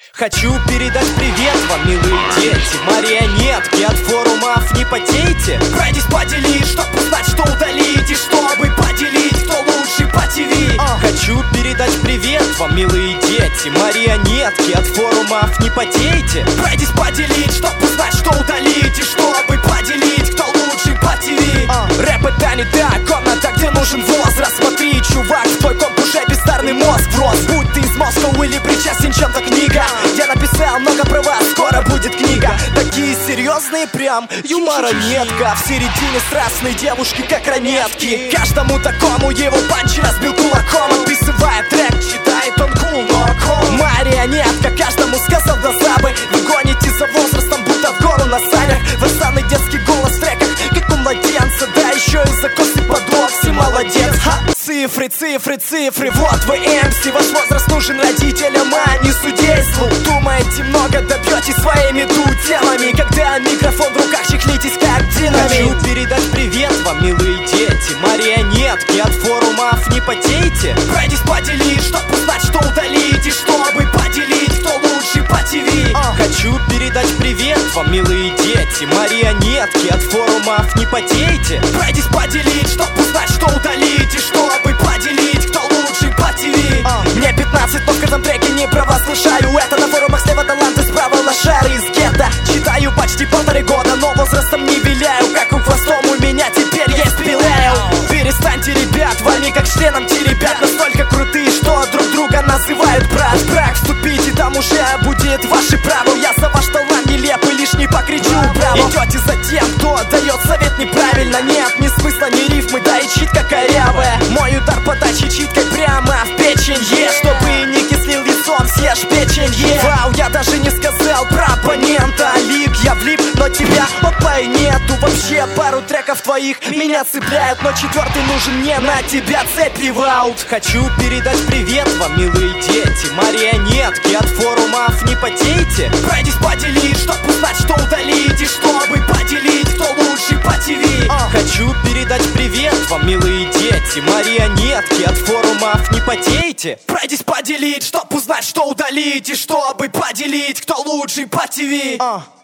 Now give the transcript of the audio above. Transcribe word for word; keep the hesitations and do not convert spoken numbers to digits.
Хочу передать привет вам, милые дети, марионетки от форумов, не потейте. Пройдись, поделись, чтоб узнать, что удалить, и чтобы поделить, кто лучше по ТВ. а. Хочу передать привет вам, милые дети, марионетки от форумов, не потейте. Пройдись, поделить, чтоб узнать, что удалить, и чтобы поделить, кто лучше по ТВ. а. Рэп это не та комната, где нужен возраст. Смотри, чувак, в твой комп уже бездарный мозг врос. Будь ты из Москвы или причастен чем-то книга, я написал много про вас, скоро будет книга. Такие серьезные прям, юмора нетка. В середине страстные девушки, как ранетки. Каждому такому его панч разбил кулаком. Отписывая трек, читает он кул, но кул. Марионетка, каждому сказал до забы. Вы гоните за возрастом, будто в гору на санях. Версанный детский голос в треках, как у младенца. Да еще и за косы под локти, молодец. Ха! Цифры, цифры, цифры, вот вы эм си. Ваш возраст нужен родителям, а не судейству. Думаете, много добьетесь своими темами, когда микрофон в руках чехлитесь как динамит. Хочу передать привет вам, милые дети, марионетки от форумов, не потейте. Пройдись, поделись, чтоб узнать, что удалить, и чтобы поделить, кто лучше по ТВ. а. Хочу передать привет вам, милые дети, марионетки от форумов, не потейте. Пройдись, поделить, чтоб узнать, что удалить, и чтобы поделить, кто лучше по ТВ. а. Мне пятнадцать, но в каждом треке не про вас слышаю. Это на форумах слева таланты, справа лошары из гетто. Читаю почти полторы года, но возрастом не виляю. Как у хвостом у меня теперь есть пилею. Перестаньте, ребят, вами как членом те ребят настолько крутые, что друг друга называют брат. В брак вступите, там уже будет ваше право. Я за ваш талант нелепый, лишь не покричу браво. Идете за тем, кто дает совет неправильно. Нет ни смысла, ни рифмы, да и читка корявая. Мой удар подачи читкой прямо в печенье, чтобы не кислил лицом, съешь печенье. Вау, я даже не сказал про оппонента. Лик, я влип, но тебя опа и нету. Вообще пару треков твоих меня цепляют, но четвертый нужен мне, на тебя цепи ваут. Хочу передать привет вам, милые дети, марионетки от форумов, не потейте. Пройдись, поделись, чтоб узнать, что удалить, и чтобы поделить, кто лучше по ТВ. а. Хочу передать привет вам, милые дети, марионетки от форумов, не потейте. Пройдись, поделить, чтоб узнать, что удалить, и чтобы поделить, кто лучше по ТВ. а.